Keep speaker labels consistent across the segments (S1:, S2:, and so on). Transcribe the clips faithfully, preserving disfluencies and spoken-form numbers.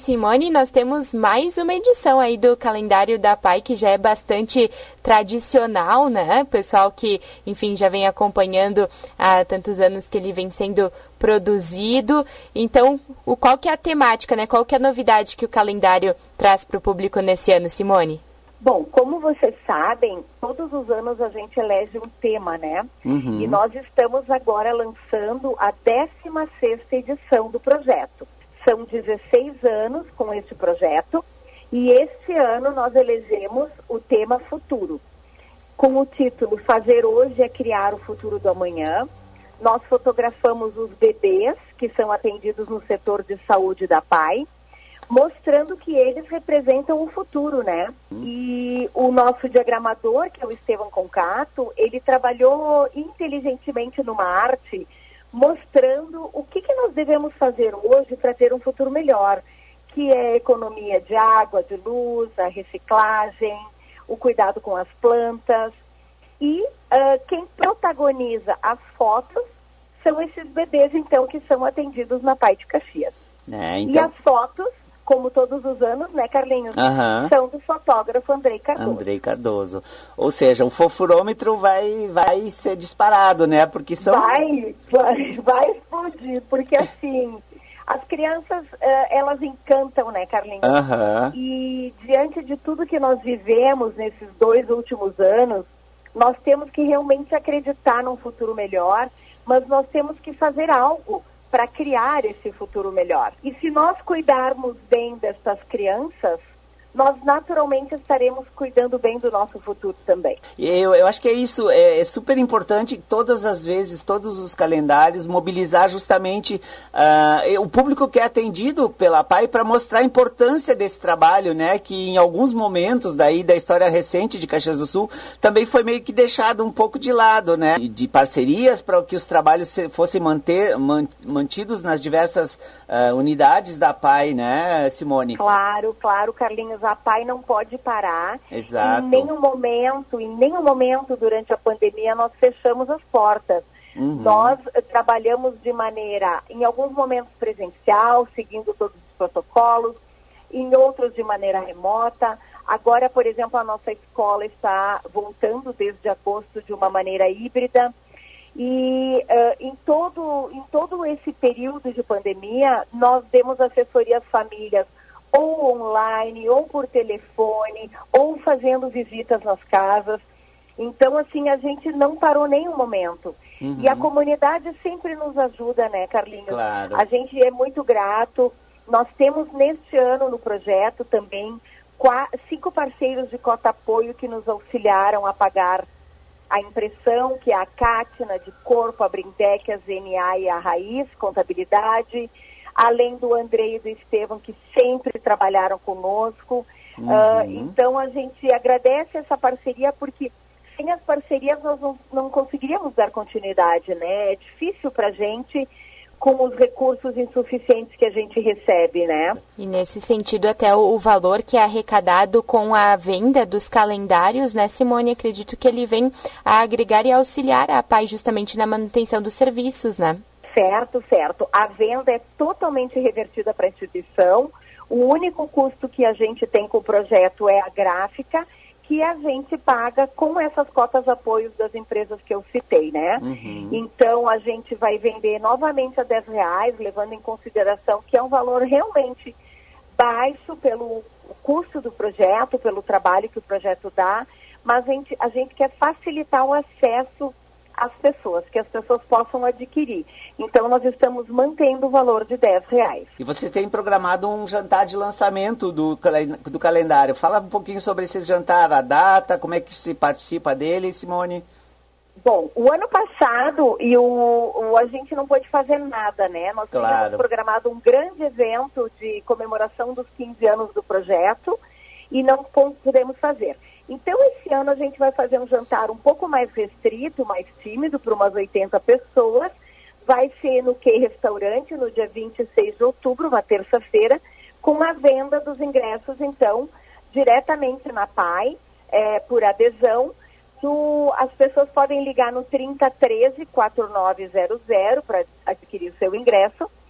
S1: Simone, nós temos mais uma edição aí do calendário da P A I, que já é bastante tradicional, né? Pessoal que, enfim, já vem acompanhando há tantos anos que ele vem sendo produzido. Então, o, qual que é a temática, né? Qual que é a novidade que o calendário traz para o público nesse ano, Simone?
S2: Bom, como vocês sabem, todos os anos a gente elege um tema, né? Uhum. E nós estamos agora lançando a décima sexta edição do projeto. São dezesseis anos com este projeto e este ano nós elegemos o tema futuro. Com o título Fazer Hoje é Criar o Futuro do Amanhã, nós fotografamos os bebês que são atendidos no setor de saúde da P A I, mostrando que eles representam o futuro, né? E o nosso diagramador, que é o Estevam Concato, ele trabalhou inteligentemente numa arte, mostrando o que, que nós devemos fazer hoje para ter um futuro melhor, que é a economia de água, de luz, a reciclagem, o cuidado com as plantas. E uh, quem protagoniza as fotos são esses bebês, então, que são atendidos na P A I de Caxias.
S3: É, então...
S2: E as fotos, como todos os anos, né, Carlinhos?
S3: Uhum.
S2: São do fotógrafo Andrei Cardoso.
S3: Andrei Cardoso. Ou seja, o fofurômetro vai, vai ser disparado, né? Porque são...
S2: Vai, vai, vai explodir, porque assim, as crianças, uh, elas encantam, né, Carlinhos?
S3: Uhum.
S2: E diante de tudo que nós vivemos nesses dois últimos anos, nós temos que realmente acreditar num futuro melhor, mas nós temos que fazer algo para criar esse futuro melhor. E se nós cuidarmos bem dessas crianças, nós naturalmente estaremos cuidando bem do nosso futuro também.
S3: Eu, eu acho que é isso, é, é super importante todas as vezes, todos os calendários, mobilizar justamente uh, o público que é atendido pela P A I para mostrar a importância desse trabalho, né, que em alguns momentos daí da história recente de Caxias do Sul também foi meio que deixado um pouco de lado, né, de parcerias para que os trabalhos se, fossem manter, man, mantidos nas diversas uh, unidades da P A I, né, Simone?
S2: Claro, claro, Carlinhos. A P A I não pode parar.
S3: Exato.
S2: Em nenhum momento, em nenhum momento durante a pandemia nós fechamos as portas. Uhum. Nós uh, trabalhamos de maneira, em alguns momentos presencial, seguindo todos os protocolos, em outros de maneira remota. Agora, por exemplo, a nossa escola está voltando desde agosto de uma maneira híbrida. E uh, em, todo, em todo esse período de pandemia, nós demos assessoria às famílias, ou online, ou por telefone, ou fazendo visitas nas casas. Então, assim, a gente não parou nenhum momento. Uhum. E a comunidade sempre nos ajuda, né, Carlinhos?
S3: Claro.
S2: A gente é muito grato. Nós temos, neste ano, no projeto também, quatro, cinco parceiros de cota apoio que nos auxiliaram a pagar a impressão, que é a Cátina, de Corpo, a Brindec, a Z N A e a Raiz, Contabilidade, além do Andrei e do Estevam, que sempre trabalharam conosco. Uhum. Uh, então, a gente agradece essa parceria, porque sem as parcerias nós não, não conseguiríamos dar continuidade, né? É difícil para a gente, com os recursos insuficientes que a gente recebe, né?
S1: E nesse sentido, até o, o valor que é arrecadado com a venda dos calendários, né, Simone? Acredito que ele vem a agregar e auxiliar a P A I justamente na manutenção dos serviços, né?
S2: Certo, certo. A venda é totalmente revertida para a instituição. O único custo que a gente tem com o projeto é a gráfica, que a gente paga com essas cotas apoios das empresas que eu citei, né? Uhum. Então, a gente vai vender novamente a dez reais, levando em consideração que é um valor realmente baixo pelo custo do projeto, pelo trabalho que o projeto dá, mas a gente, a gente quer facilitar o acesso as pessoas, que as pessoas possam adquirir. Então, nós estamos mantendo o valor de dez reais.
S3: E você tem programado um jantar de lançamento do, do calendário. Fala um pouquinho sobre esse jantar, a data, como é que se participa dele, Simone?
S2: Bom, o ano passado, e o, o, a gente não pôde fazer nada, né? Nós
S3: claro.
S2: tínhamos programado um grande evento de comemoração dos quinze anos do projeto e não pudemos fazer. Então, esse ano a gente vai fazer um jantar um pouco mais restrito, mais tímido, para umas oitenta pessoas. Vai ser no Q Restaurante, no dia vinte e seis de outubro, uma terça-feira, com a venda dos ingressos, então, diretamente na P A I, é, por adesão. No, as pessoas podem ligar no trinta, treze, quarenta e nove zero zero para adquirir o seu ingresso.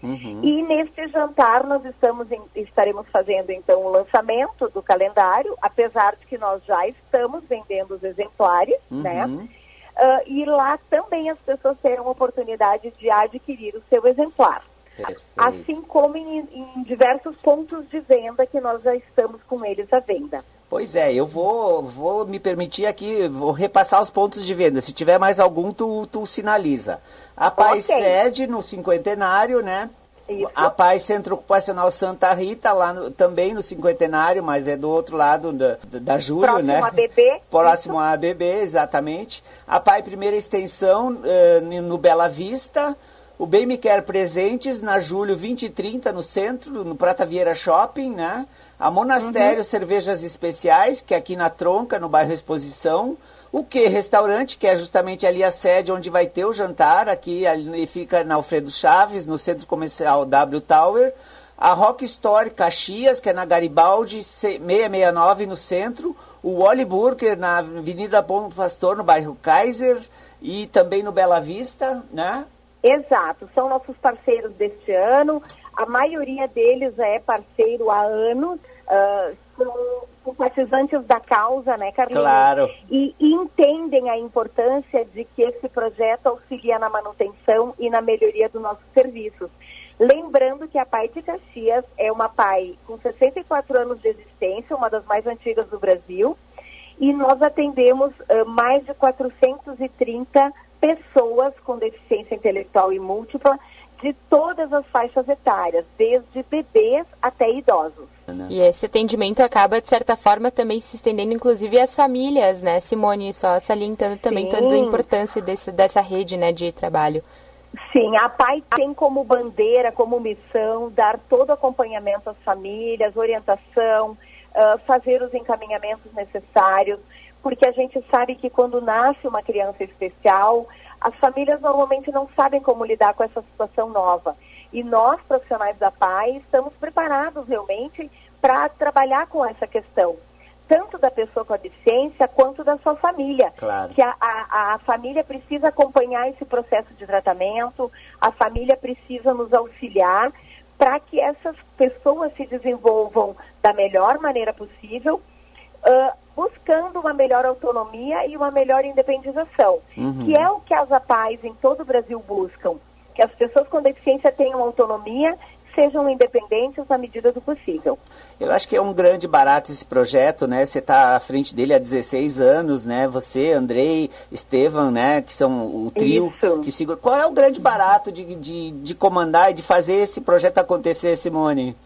S2: Uhum. E neste jantar nós estamos em, estaremos fazendo então o lançamento do calendário, apesar de que nós já estamos vendendo os exemplares, uhum. né? Uh, e lá também as pessoas terão a oportunidade de adquirir o seu exemplar. Perfeito. Assim como em, em diversos pontos de venda que nós já estamos com eles à venda.
S3: Pois é, eu vou, vou me permitir aqui, vou repassar os pontos de venda. Se tiver mais algum, tu, tu sinaliza. A Paz okay. Sede no cinquentenário, né? Isso. A Paz Centro Ocupacional Santa Rita, lá no, também no cinquentenário, mas é do outro lado da, da Júlio,
S2: próximo
S3: né?
S2: A B B.
S3: Próximo à A B B, exatamente. A Pai Primeira Extensão uh, no Bela Vista. O Bem Me Quer Presentes na Júlio vinte e trinta no centro, no Prata Vieira Shopping, né? A Monastério uhum. Cervejas Especiais, que é aqui na Tronca, no bairro Exposição. O Que Restaurante, que é justamente ali a sede onde vai ter o jantar, aqui ali fica na Alfredo Chaves, no Centro Comercial W Tower. A Rock Store Caxias, que é na Garibaldi seiscentos e sessenta e nove no centro. O Wally Burger na Avenida Bom Pastor, no bairro Kaiser. E também no Bela Vista, né?
S2: Exato, são nossos parceiros deste ano, a maioria deles é parceiro há anos, uh, são simpatizantes da causa, né, Carlinhos?
S3: Claro.
S2: E, e entendem a importância de que esse projeto auxilia na manutenção e na melhoria dos nossos serviços. Lembrando que a Pai de Caxias é uma Pai com sessenta e quatro anos de existência, uma das mais antigas do Brasil, e nós atendemos uh, mais de quatrocentos e trinta pessoas com deficiência intelectual e múltipla de todas as faixas etárias, desde bebês até idosos.
S1: E esse atendimento acaba, de certa forma, também se estendendo, inclusive, às famílias, né, Simone? Só salientando também Sim. toda a importância desse, dessa rede, né, de trabalho.
S2: Sim, a Pai tem como bandeira, como missão, dar todo o acompanhamento às famílias, orientação, uh, fazer os encaminhamentos necessários, porque a gente sabe que quando nasce uma criança especial, as famílias normalmente não sabem como lidar com essa situação nova. E nós, profissionais da Pai, estamos preparados realmente para trabalhar com essa questão, tanto da pessoa com a deficiência quanto da sua família.
S3: Claro.
S2: Que a, a, a família precisa acompanhar esse processo de tratamento, a família precisa nos auxiliar para que essas pessoas se desenvolvam da melhor maneira possível, uh, buscando uma melhor autonomia e uma melhor independização, uhum. que é o que as APAES em todo o Brasil buscam, que as pessoas com deficiência tenham autonomia, sejam independentes na medida do possível.
S3: Eu acho que é um grande barato esse projeto, né? Você está à frente dele há dezesseis anos, né? Você, Andrei, Estevam, né? Que são o trio
S2: Isso.
S3: que segura. Qual é o grande barato de, de, de comandar e de fazer esse projeto acontecer, Simone?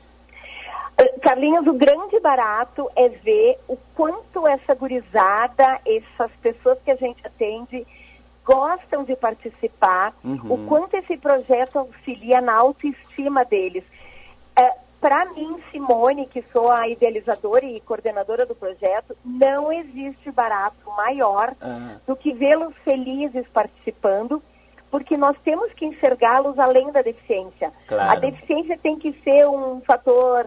S2: Carlinhos, o grande barato é ver o quanto essa gurizada, essas pessoas que a gente atende, gostam de participar, uhum. o quanto esse projeto auxilia na autoestima deles. É, Para mim, Simone, que sou a idealizadora e coordenadora do projeto, não existe barato maior uhum. do que vê-los felizes participando, porque nós temos que enxergá-los além da deficiência.
S3: Claro.
S2: A deficiência tem que ser um fator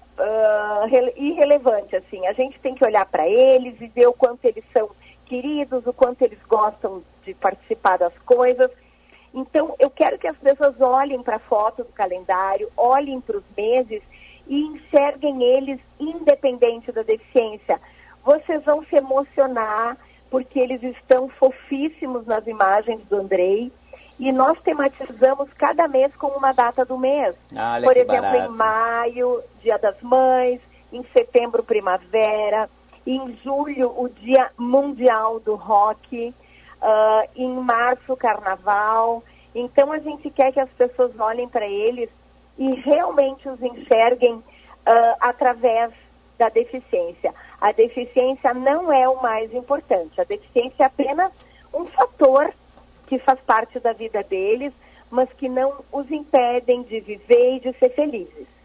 S2: Uh, irrelevante, assim. A gente tem que olhar para eles e ver o quanto eles são queridos, o quanto eles gostam de participar das coisas. Então, eu quero que as pessoas olhem para a foto do calendário, olhem para os meses e enxerguem eles independente da deficiência. Vocês vão se emocionar porque eles estão fofíssimos nas imagens do Andrei. E nós tematizamos cada mês com uma data do mês.
S3: Ah,
S2: Por exemplo,
S3: barato.
S2: Em maio, Dia das Mães, em setembro, Primavera, em julho, o Dia Mundial do Rock, uh, em março, Carnaval. Então, a gente quer que as pessoas olhem para eles e realmente os enxerguem uh, através da deficiência. A deficiência não é o mais importante. A deficiência é apenas um fator que faz parte da vida deles, mas que não os impedem de viver e de ser felizes.